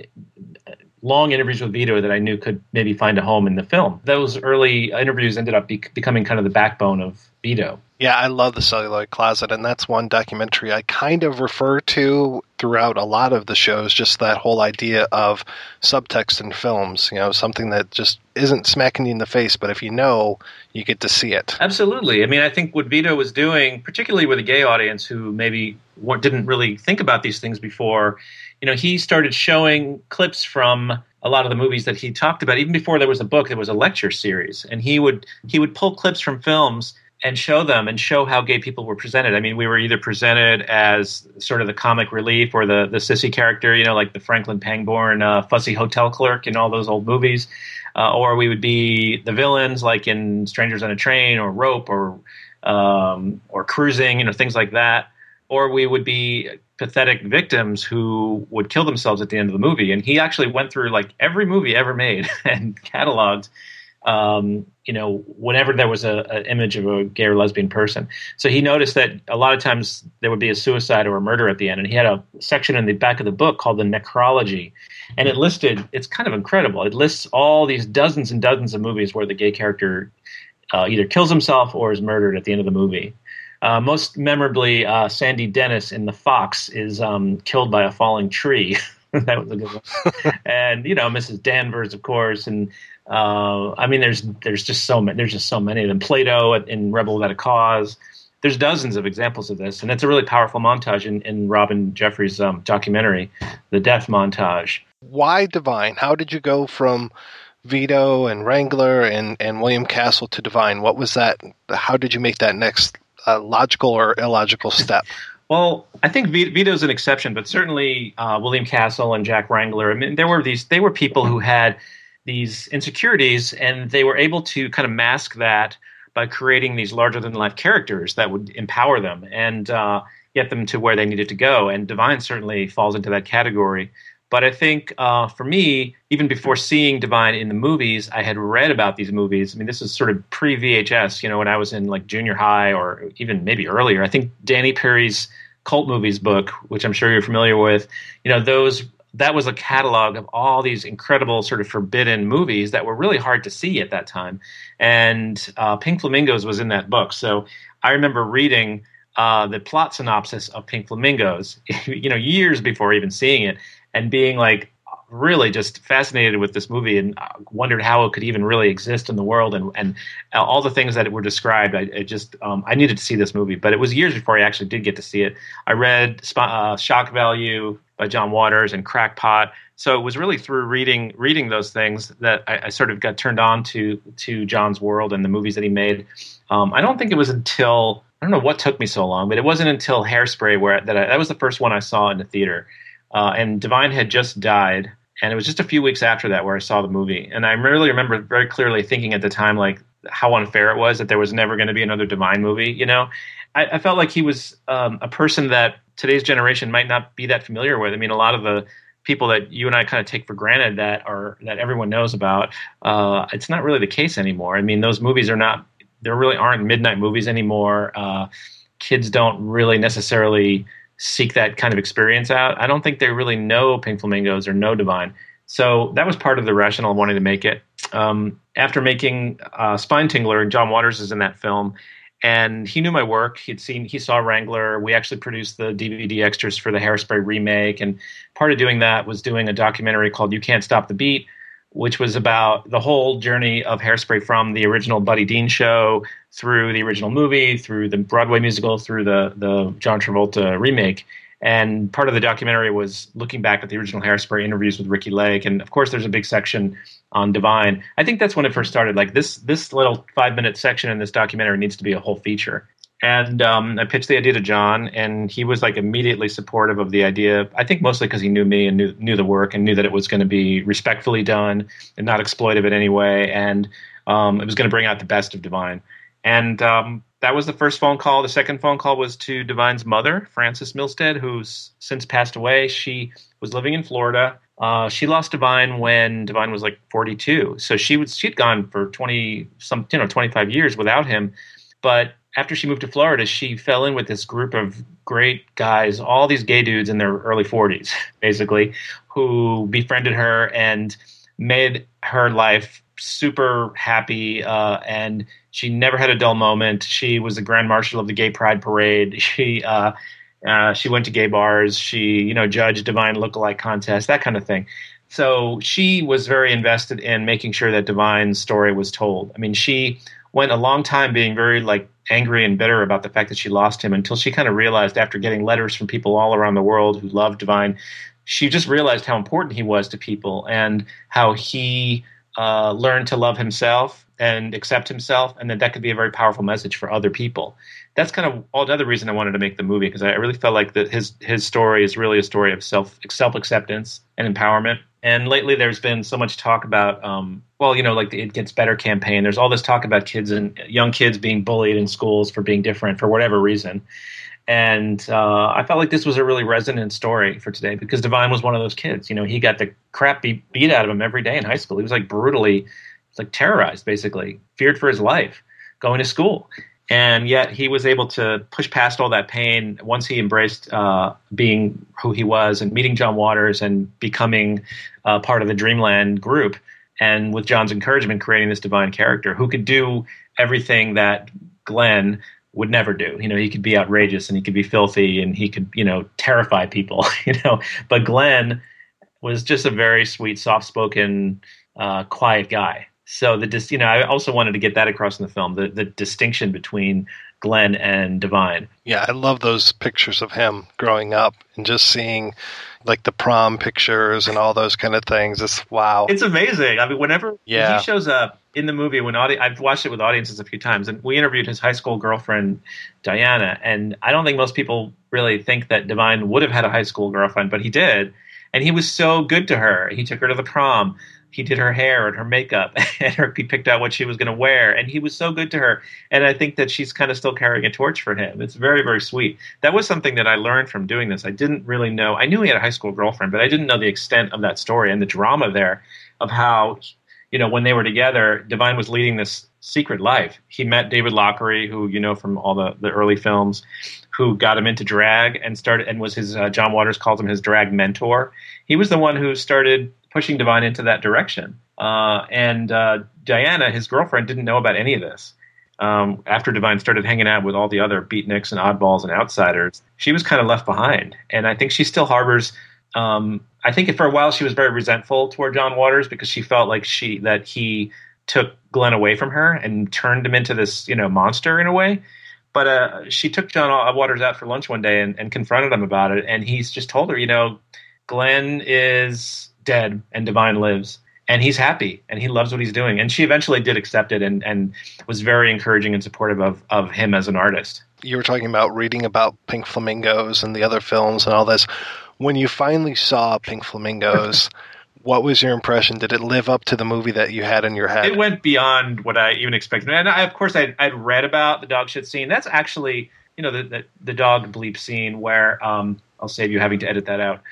long interviews with Vito that I knew could maybe find a home in the film. Those early interviews ended up becoming kind of the backbone of Vito. Yeah, I love The Celluloid Closet, and that's one documentary I kind of refer to throughout a lot of the shows, just that whole idea of subtext in films, something that just isn't smacking you in the face, but if you know, you get to see it. Absolutely. I mean, I think what Vito was doing, particularly with a gay audience who maybe didn't really think about these things before, he started showing clips from a lot of the movies that he talked about. Even before there was a book, there was a lecture series, and he would pull clips from films and show them and show how gay people were presented. I mean, we were either presented as sort of the comic relief or the sissy character, like the Franklin Pangborn fussy hotel clerk in all those old movies, or we would be the villains like in Strangers on a Train or Rope or Cruising, things like that. Or we would be pathetic victims who would kill themselves at the end of the movie. And he actually went through like every movie ever made and cataloged whenever there was an image of a gay or lesbian person. So he noticed that a lot of times there would be a suicide or a murder at the end. And he had a section in the back of the book called the necrology. And it's kind of incredible. It lists all these dozens and dozens of movies where the gay character either kills himself or is murdered at the end of the movie. Most memorably, Sandy Dennis in The Fox is killed by a falling tree. That was a good one. And, Mrs. Danvers, of course, and there's just so many of them. Plato in Rebel Without a Cause. There's dozens of examples of this, and it's a really powerful montage in Rob and Jeffrey's documentary, The Death Montage. Why Divine? How did you go from Vito and Wrangler and William Castle to Divine? What was that? How did you make that next logical or illogical step? Well, I think Vito's an exception, but certainly William Castle and Jack Wrangler. I mean, they were people who had these insecurities, and they were able to kind of mask that by creating these larger-than-life characters that would empower them and get them to where they needed to go. And Divine certainly falls into that category. But I think for me, even before seeing Divine in the movies, I had read about these movies. I mean, this is sort of pre-VHS, when I was in like junior high or even maybe earlier. I think Danny Perry's Cult Movies book, which I'm sure you're familiar with, that was a catalog of all these incredible sort of forbidden movies that were really hard to see at that time. And Pink Flamingos was in that book. So I remember reading the plot synopsis of Pink Flamingos, years before even seeing it, and being like really just fascinated with this movie and wondered how it could even really exist in the world and all the things that were described. I needed to see this movie, but it was years before I actually did get to see it. I read Shock Value by John Waters and Crackpot. So it was really through reading those things that I sort of got turned on to John's world and the movies that he made. I don't think it was until, I don't know what took me so long, but it wasn't until Hairspray that was the first one I saw in the theater. And Divine had just died, and it was just a few weeks after that where I saw the movie. And I really remember very clearly thinking at the time, like, how unfair it was that there was never going to be another Divine movie, I felt like he was a person that today's generation might not be that familiar with. I mean, a lot of the people that you and I kind of take for granted that everyone knows about, it's not really the case anymore. I mean, those movies there really aren't midnight movies anymore. Kids don't really necessarily seek that kind of experience out. I don't think they really know Pink Flamingos or know Divine. So that was part of the rationale of wanting to make it. After making Spine Tingler, John Waters is in that film, and he knew my work. He saw Wrangler. We actually produced the DVD extras for the Hairspray remake, and part of doing that was doing a documentary called You Can't Stop the Beat, which was about the whole journey of Hairspray from the original Buddy Dean show through the original movie, through the Broadway musical, through the John Travolta remake. And part of the documentary was looking back at the original Hairspray interviews with Ricky Lake. And, of course, there's a big section on Divine. I think that's when it first started. Like, this little 5-minute section in this documentary needs to be a whole feature. And I pitched the idea to John, and he was, like, immediately supportive of the idea. I think mostly because he knew me and knew the work and knew that it was going to be respectfully done and not exploitive in any way. And it was going to bring out the best of Divine. And that was the first phone call. The second phone call was to Divine's mother, Frances Milstead, who's since passed away. She was living in Florida. She lost Divine when Divine was like 42. So she'd gone for 25 years without him. But after she moved to Florida, she fell in with this group of great guys, all these gay dudes in their early 40s, basically, who befriended her and made her life super happy, and she never had a dull moment. She was the Grand Marshal of the Gay Pride Parade. She went to gay bars. She, judged Divine lookalike contests, that kind of thing. So she was very invested in making sure that Divine's story was told. I mean, she went a long time being very angry and bitter about the fact that she lost him, until she kind of realized, after getting letters from people all around the world who loved Divine, she just realized how important he was to people and how he learn to love himself and accept himself, and that could be a very powerful message for other people. That's kind of all the other reason I wanted to make the movie, because I really felt like that his story is really a story of self-acceptance and empowerment. And lately there's been so much talk about, the It Gets Better campaign. There's all this talk about kids and young kids being bullied in schools for being different for whatever reason. And I felt like this was a really resonant story for today, because Divine was one of those kids. He got the crap beat out of him every day in high school. He was brutally terrorized, basically, feared for his life going to school. And yet he was able to push past all that pain once he embraced being who he was and meeting John Waters and becoming part of the Dreamland group. And with John's encouragement, creating this Divine character who could do everything that Glenn would never do. He could be outrageous and he could be filthy and he could, terrify people, But Glenn was just a very sweet, soft-spoken, quiet guy. So I also wanted to get that across in the film, the distinction between Glenn and Divine. Yeah, I love those pictures of him growing up and just seeing the prom pictures and all those kind of things. It's wow. It's amazing. I mean, whenever he shows up in the movie, I've watched it with audiences a few times, and we interviewed his high school girlfriend, Diana, and I don't think most people really think that Divine would have had a high school girlfriend, but he did. And he was so good to her. He took her to the prom. He did her hair and her makeup, and he picked out what she was going to wear. And he was so good to her. And I think that she's kind of still carrying a torch for him. It's very, very sweet. That was something that I learned from doing this. I didn't really know. I knew he had a high school girlfriend, but I didn't know the extent of that story and the drama there of how, when they were together, Divine was leading this secret life. He met David Lockery, who, from all the early films, who got him into drag and was his, John Waters called him his drag mentor. He was the one who started pushing Divine into that direction. And Diana, his girlfriend, didn't know about any of this. After Divine started hanging out with all the other beatniks and oddballs and outsiders, she was kind of left behind. And I think she still harbors, I think for a while she was very resentful toward John Waters because she felt like that he took Glenn away from her and turned him into this, monster in a way. But she took John Waters out for lunch one day and confronted him about it. And he's just told her, Glenn is dead and Divine lives, and he's happy and he loves what he's doing. And she eventually did accept it and was very encouraging and supportive of him as an artist. You were talking about reading about Pink Flamingos and the other films and all this. When you finally saw Pink Flamingos, what was your impression? Did it live up to the movie that you had in your head? It went beyond what I even expected. And I'd read about the dog shit scene. That's actually, the dog bleep scene where, I'll save you having to edit that out.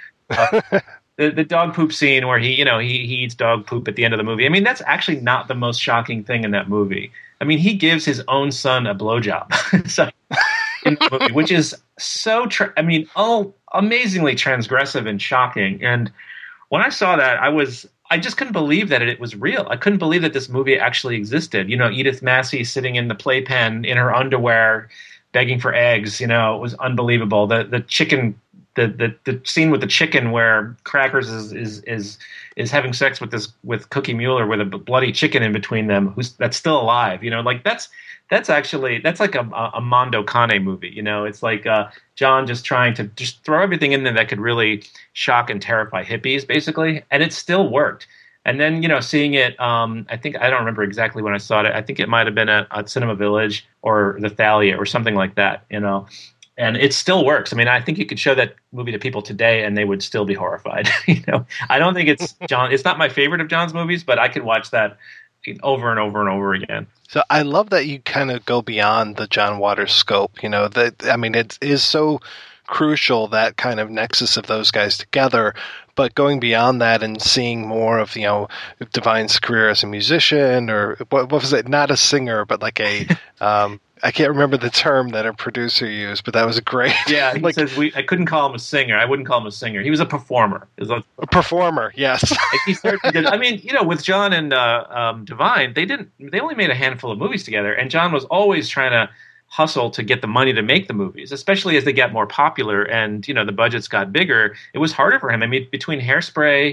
The dog poop scene where he eats dog poop at the end of the movie. I mean, that's actually not the most shocking thing in that movie. I mean, he gives his own son a blowjob. So in the movie, which is so, amazingly transgressive and shocking. And when I saw that, I just couldn't believe that it was real. I couldn't believe that this movie actually existed. Edith Massey sitting in the playpen in her underwear, begging for eggs. It was unbelievable. The chicken, the scene with the chicken where Crackers is having sex with Cookie Mueller with a bloody chicken in between them, that's still alive. That's like a Mondo Cane movie. It's like John just trying to just throw everything in there that could really shock and terrify hippies, basically, and it still worked. And then, seeing it, I don't remember exactly when I saw it. I think it might have been at Cinema Village or the Thalia or something like that, and it still works. I think you could show that movie to people today and they would still be horrified. I don't think it's not my favorite of John's movies, but I could watch that over and over and over again. So I love that you kind of go beyond the John Waters scope, it is so crucial, that kind of nexus of those guys together, but going beyond that and seeing more of, Divine's career as a musician, or what was it? Not a singer, but like a, I can't remember the term that a producer used, but that was great. Yeah, he says I couldn't call him a singer. I wouldn't call him a singer. He was a performer. A performer, yes. He certainly did. With John and Divine, they only made a handful of movies together, and John was always trying to hustle to get the money to make the movies, especially as they get more popular and the budgets got bigger. It was harder for him. Between Polyester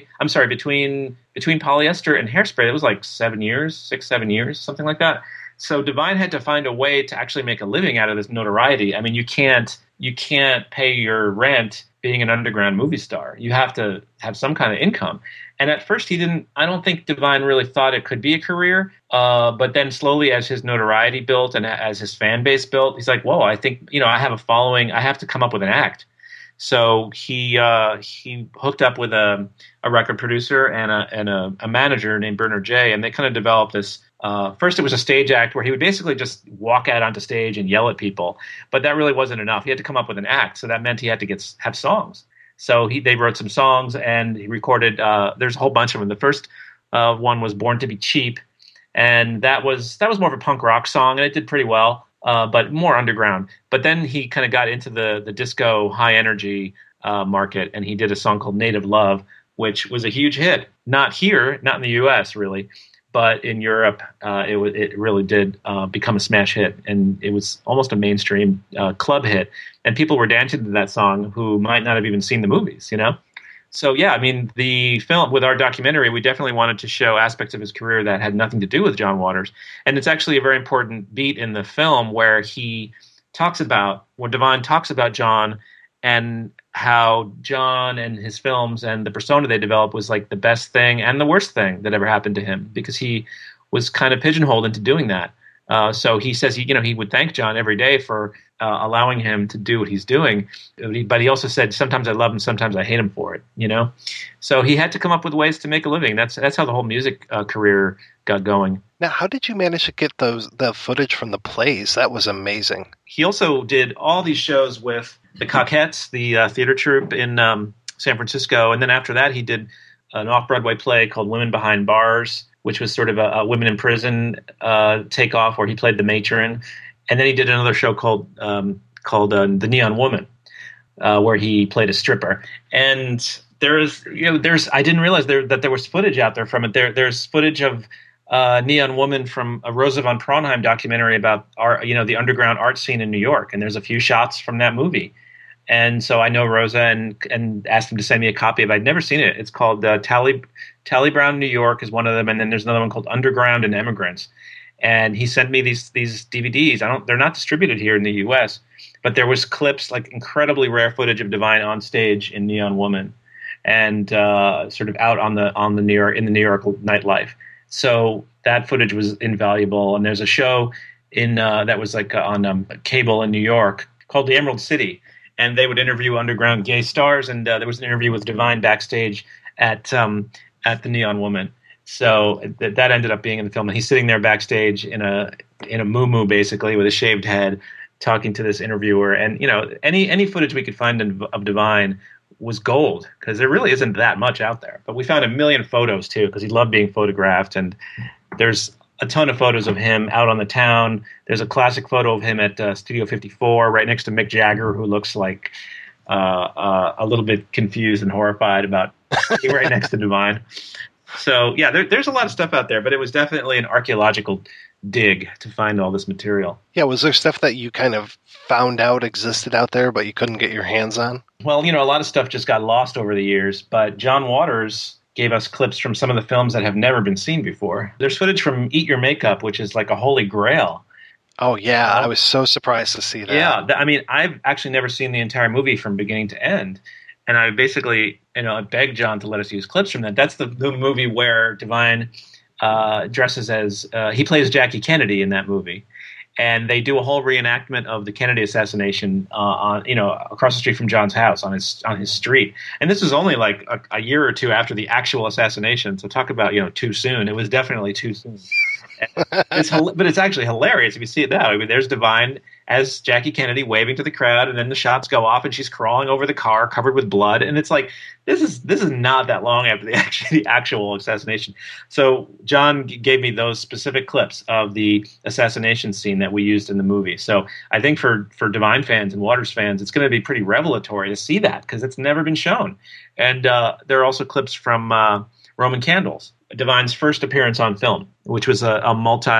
and Hairspray, it was like 7 years, 6-7 years, something like that. So Divine had to find a way to actually make a living out of this notoriety. You can't pay your rent being an underground movie star. You have to have some kind of income. And at first I don't think Divine really thought it could be a career. But then slowly, as his notoriety built and as his fan base built, he's like, whoa, I think, I have a following. I have to come up with an act. So he hooked up with a record producer and a manager named Bernard J. And they kind of developed this. First, it was a stage act where he would basically just walk out onto stage and yell at people. But that really wasn't enough. He had to come up with an act. So that meant he had to have songs. So they wrote some songs and he recorded. There's a whole bunch of them. The first one was Born to Be Cheap. And that was more of a punk rock song. And it did pretty well, but more underground. But then he kind of got into the disco high energy market. And he did a song called Native Love, which was a huge hit. Not here, not in the U.S. really. But in Europe, it really did become a smash hit, and it was almost a mainstream club hit. And people were dancing to that song who might not have even seen the movies, So, yeah, the film, with our documentary, we definitely wanted to show aspects of his career that had nothing to do with John Waters. And it's actually a very important beat in the film where Divine talks about John and how John and his films and the persona they developed was like the best thing and the worst thing that ever happened to him, because he was kind of pigeonholed into doing that. So he says he would thank John every day for allowing him to do what he's doing. But he also said, sometimes I love him, sometimes I hate him for it, So he had to come up with ways to make a living. That's how the whole music career got going. Now, how did you manage to get the footage from the plays? That was amazing. He also did all these shows with the Cockettes, the theater troupe in San Francisco. And then after that, he did an off-Broadway play called Women Behind Bars, which was sort of a women in prison takeoff where he played the matron. And then he did another show called The Neon Woman, where he played a stripper. And there's I didn't realize that there was footage out there from it. There's footage of Neon Woman from a Rosa von Praunheim documentary about the underground art scene in New York. And there's a few shots from that movie. And so I know Rosa and asked him to send me a copy of it. I'd never seen it. It's called Tally Brown, New York is one of them. And then there's another one called Underground and Immigrants. And he sent me these DVDs. They're not distributed here in the U.S., but there was clips, like incredibly rare footage of Divine on stage in Neon Woman, and sort of out in the New York nightlife. So that footage was invaluable. And there's a show that was like on cable in New York called The Emerald City, and they would interview underground gay stars. And there was an interview with Divine backstage at the Neon Woman. So that ended up being in the film. And he's sitting there backstage in a muumuu, basically, with a shaved head, talking to this interviewer. And any footage we could find of Divine was gold, because there really isn't that much out there. But we found a million photos too, because he loved being photographed. And there's a ton of photos of him out on the town. There's a classic photo of him at Studio 54 right next to Mick Jagger, who looks like a little bit confused and horrified about being right next to Divine. So, yeah, there's a lot of stuff out there, but it was definitely an archaeological dig to find all this material. Yeah, was there stuff that you kind of found out existed out there, but you couldn't get your hands on? Well, a lot of stuff just got lost over the years, but John Waters gave us clips from some of the films that have never been seen before. There's footage from Eat Your Makeup, which is like a holy grail. Oh, yeah, I was so surprised to see that. Yeah, I've actually never seen the entire movie from beginning to end. And I basically, I begged John to let us use clips from that. That's the movie where Divine dresses as he plays Jackie Kennedy in that movie, and they do a whole reenactment of the Kennedy assassination on across the street from John's house on his street. And this was only like a year or two after the actual assassination. So talk about too soon. It was definitely too soon. But it's actually hilarious if you see it now. I mean, there's Divine as Jackie Kennedy waving to the crowd, and then the shots go off, and she's crawling over the car covered with blood. And it's like this is not that long after the actual assassination. So John gave me those specific clips of the assassination scene that we used in the movie. So I think for Divine fans and Waters fans, it's going to be pretty revelatory to see that because it's never been shown. And there are also clips from Roman Candles, Divine's first appearance on film, which was a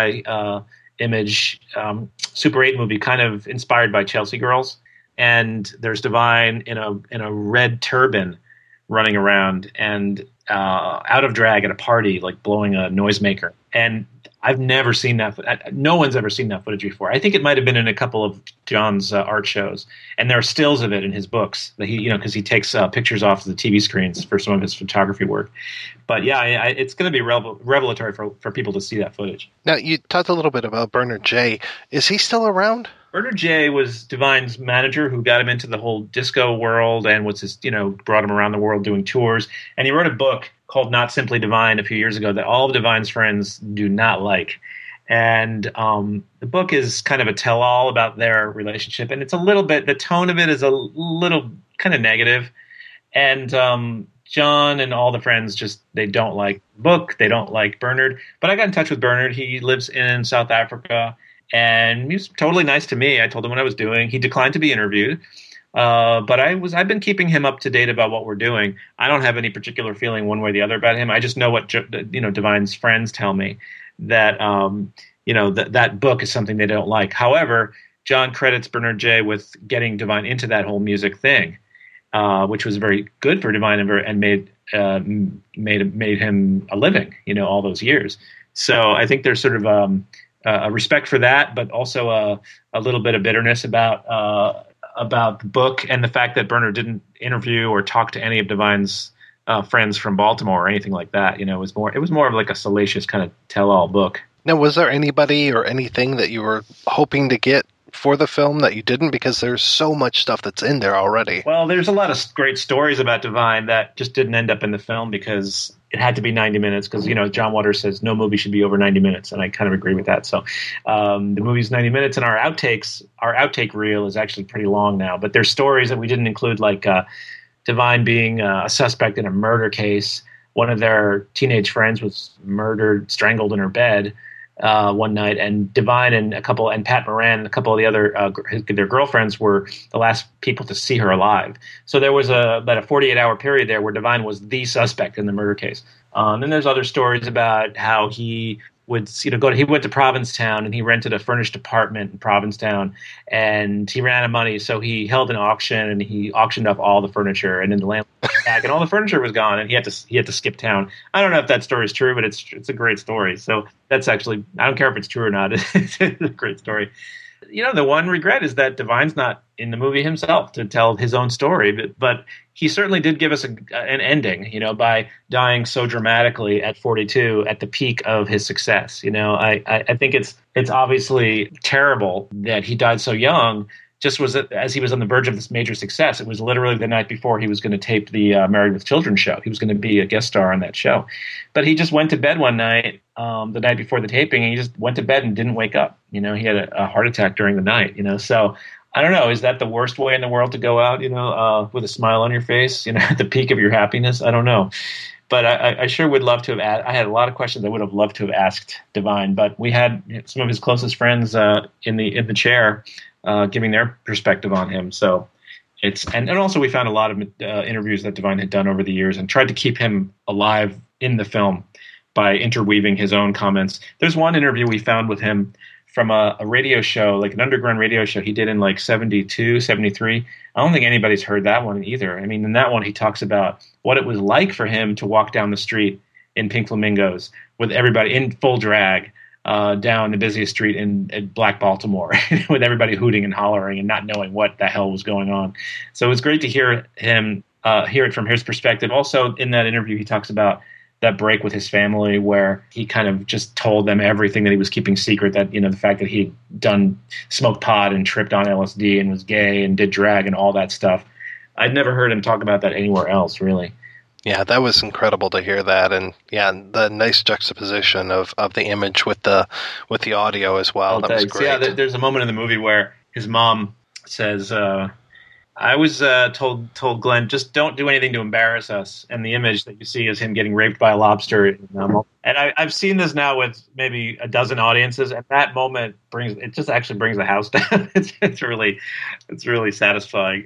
multi-image Super 8 movie, kind of inspired by Chelsea Girls. And there's Divine in a red turban running around and out of drag at a party, like blowing a noisemaker. And I've never seen that. No one's ever seen that footage before. I think it might have been in a couple of John's art shows, and there are stills of it in his books that he, because he takes pictures off the TV screens for some of his photography work. But yeah, it's going to be revelatory for people to see that footage. Now, you talked a little bit about Bernard J. Is he still around? Bernard J. was Divine's manager who got him into the whole disco world and was his, brought him around the world doing tours. And he wrote a book called Not Simply Divine a few years ago that all of Divine's friends do not like. And the book is kind of a tell-all about their relationship. And it's a little bit, the tone of it is a little kind of negative. And John and all the friends they don't like the book. They don't like Bernard. But I got in touch with Bernard. He lives in South Africa. And he was totally nice to me. I told him what I was doing. He declined to be interviewed. But I've been keeping him up to date about what we're doing. I don't have any particular feeling one way or the other about him. I just know what Divine's friends tell me that that book is something they don't like. However, John credits Bernard J. with getting Divine into that whole music thing, which was very good for Divine and made him a living, all those years. So I think there's sort of a respect for that, but also a little bit of bitterness about the book and the fact that Bernard didn't interview or talk to any of Divine's friends from Baltimore or anything like that. It was more of like a salacious kind of tell-all book. Now, was there anybody or anything that you were hoping to get for the film that you didn't? Because there's so much stuff that's in there already. Well, there's a lot of great stories about Divine that just didn't end up in the film because it had to be 90 minutes because, John Waters says no movie should be over 90 minutes, and I kind of agree with that. So the movie's 90 minutes, and our outtake reel is actually pretty long now. But there's stories that we didn't include, like Divine being a suspect in a murder case. One of their teenage friends was murdered, strangled in her bed one night, and Divine and Pat Moran and a couple of the other their girlfriends were the last people to see her alive. So there was about a 48-hour period there where Divine was the suspect in the murder case. And there's other stories about how he would he went to Provincetown and he rented a furnished apartment in Provincetown, and he ran out of money, so he held an auction and he auctioned off all the furniture, and then the landlord came back and all the furniture was gone, and he had to skip town. I don't know if that story is true, but it's a great story. So that's actually, I don't care if it's true or not. It's a great story. The one regret is that Divine's not in the movie himself to tell his own story, but he certainly did give us an ending, by dying so dramatically at 42 at the peak of his success. I think it's obviously terrible that he died so young. Just as he was on the verge of this major success. It was literally the night before he was going to tape the Married with Children show. He was going to be a guest star on that show. But he just went to bed one night, the night before the taping, and he just went to bed and didn't wake up. He had a heart attack during the night, So I don't know. Is that the worst way in the world to go out, with a smile on your face, at the peak of your happiness? I don't know. But I sure would love to have I had a lot of questions I would have loved to have asked Divine, but we had some of his closest friends in the chair giving their perspective on him. So and also we found a lot of interviews that Divine had done over the years and tried to keep him alive in the film by interweaving his own comments. There's one interview we found with him from a radio show, like an underground radio show he did in like 72, 73. I don't think anybody's heard that one either. I mean, in that one, he talks about what it was like for him to walk down the street in Pink Flamingos with everybody in full drag down the busiest street in Black Baltimore with everybody hooting and hollering and not knowing what the hell was going on. So it was great to hear it from his perspective. Also, in that interview, he talks about that break with his family where he kind of just told them everything that he was keeping secret, that, the fact that he'd smoked pot and tripped on LSD and was gay and did drag and all that stuff. I'd never heard him talk about that anywhere else, really. Yeah, that was incredible to hear that, and the nice juxtaposition of the image with the audio as well. That was great. Yeah, there's a moment in the movie where his mom says, I was told Glenn, just don't do anything to embarrass us. And the image that you see is him getting raped by a lobster. And I've seen this now with maybe a dozen audiences, and that moment brings the house down. It's really satisfying.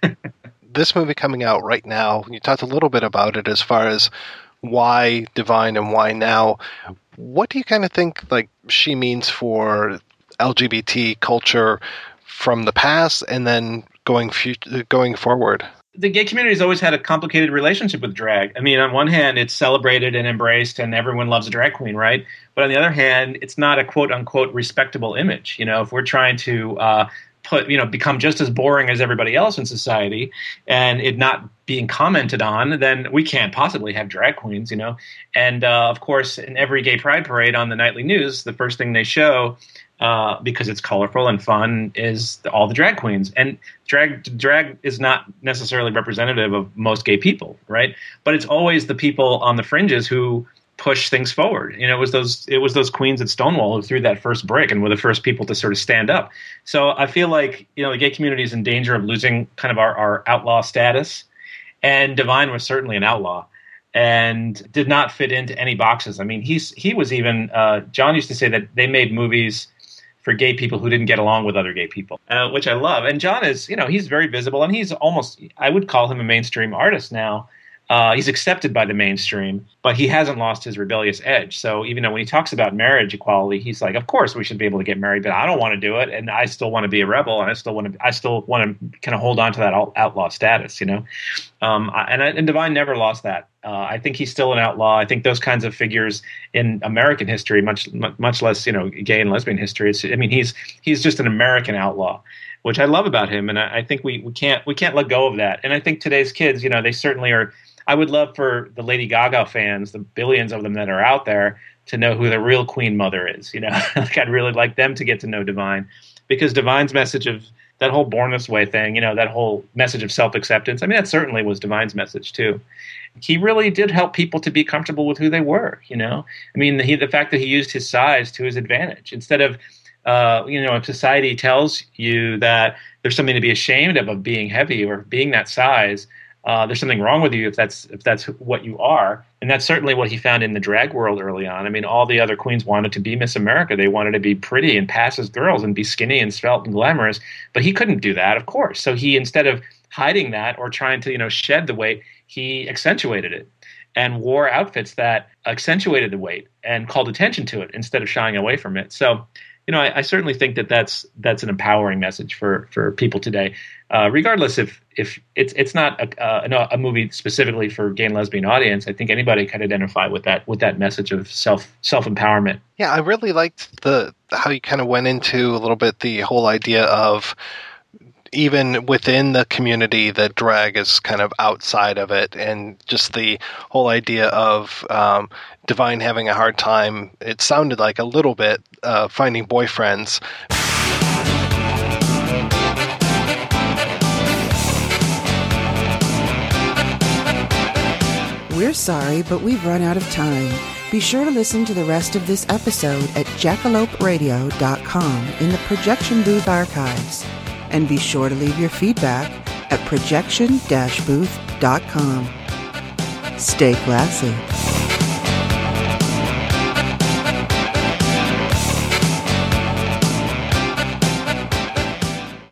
This movie coming out right now, you talked a little bit about it as far as why Divine and why now. What do you kind of think she means for LGBT culture from the past and then going forward? The gay community has always had a complicated relationship with drag. I mean, on one hand, it's celebrated and embraced and everyone loves a drag queen, right? But on the other hand, it's not a quote-unquote respectable image. If we're trying to become just as boring as everybody else in society and it not being commented on, then we can't possibly have drag queens, And, of course, in every gay pride parade on the nightly news, the first thing they show because it's colorful and fun is all the drag queens. And drag is not necessarily representative of most gay people, right? But it's always the people on the fringes who push things forward. It was those queens at Stonewall who threw that first brick and were the first people to sort of stand up. So I feel like, the gay community is in danger of losing kind of our outlaw status. And Divine was certainly an outlaw and did not fit into any boxes. I mean, he was even, John used to say that they made movies for gay people who didn't get along with other gay people, which I love. And John is, he's very visible, and he's almost, I would call him a mainstream artist now. He's accepted by the mainstream, but he hasn't lost his rebellious edge. So even though when he talks about marriage equality, he's like, of course we should be able to get married, but I don't want to do it, and I still want to be a rebel, and I still want to kind of hold on to that outlaw status, And Divine never lost that. I think he's still an outlaw. I think those kinds of figures in American history, much less gay and lesbian history. He's just an American outlaw, which I love about him, and I think we can't let go of that. And I think today's kids, they certainly are. I would love for the Lady Gaga fans, the billions of them that are out there, to know who the real Queen Mother is. I'd really like them to get to know Divine, because Divine's message of that whole Born This Way thing, that whole message of self-acceptance. I mean, that certainly was Divine's message too. He really did help people to be comfortable with who they were. I mean, the fact that he used his size to his advantage instead of, if society tells you that there's something to be ashamed of being heavy or being that size. There's something wrong with you if that's what you are. And that's certainly what he found in the drag world early on. I mean, all the other queens wanted to be Miss America. They wanted to be pretty and pass as girls and be skinny and svelte and glamorous. But he couldn't do that, of course. So he, instead of hiding that or trying to, shed the weight, he accentuated it and wore outfits that accentuated the weight and called attention to it instead of shying away from it. So, I certainly think that's an empowering message for people today, regardless if it's not a movie specifically for gay and lesbian audience. I think anybody can identify with that message of self-empowerment. Yeah, I really liked how you kind of went into a little bit the whole idea of even within the community that drag is kind of outside of it, and just the whole idea of Divine having a hard time, it sounded like a little bit, finding boyfriends. We're sorry, but we've run out of time. Be sure to listen to the rest of this episode at jackaloperadio.com in the Projection Booth archives. And be sure to leave your feedback at projection-booth.com. stay classy.